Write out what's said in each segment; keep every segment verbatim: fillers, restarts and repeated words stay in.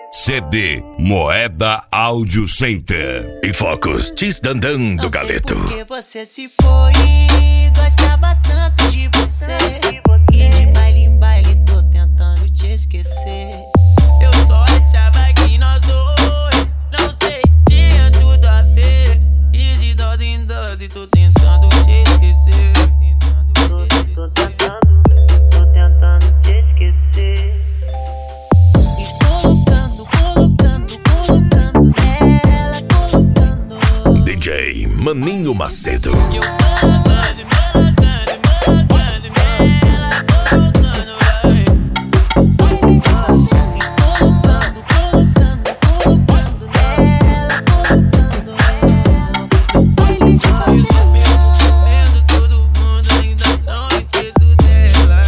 C D Moeda Audio Center e Focus Tis Dandan do Galeto. Não sei porque você se foi, gostava tanto de você. E de baile em baile tô tentando te esquecer. Eu só achava que nós dois, não sei, tinha tudo a ver. E de dose em dose tô tentando te esquecer. Tentando te esquecer. Tô tentando, tô tentando te esquecer. E colocando, colocando, colocando nela, colocando. D J Maninho Macedo. Eu colocando, colocando, colocando nela, colocando, vai. E colocando, colocando, colocando nela, colocando ela. No baile de favela. Vendo todo mundo, ainda não esqueço dela.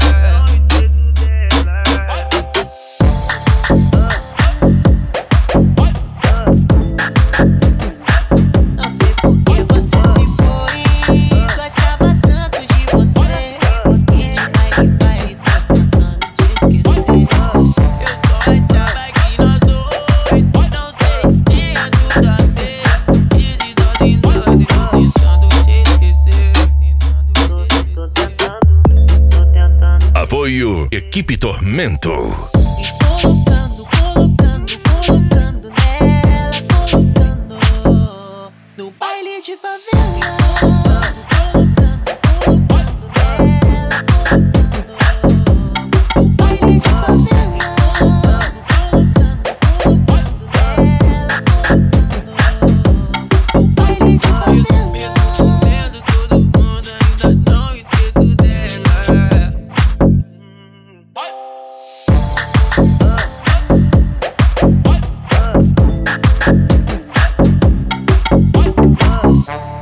Não sei porque você se foi, gostava tanto de você. E de baile em baile tô tentando te esquecer. Eu só achava que nós dois, não sei, tinha tudo a ver. E de dose em dose tô tentando te esquecer. Tentando te Tô esquecer. tentando, tô tentando. Apoio Equipe Tormento. E colocando, colocando, colocando nela, colocando. No baile de favela. Colocando, colocando nela, colocando. No baile de favela. Colocando, colocando nela, colocando. No baile de favela. Mesmo vendo todo mundo, ainda não esqueço dela. Vai.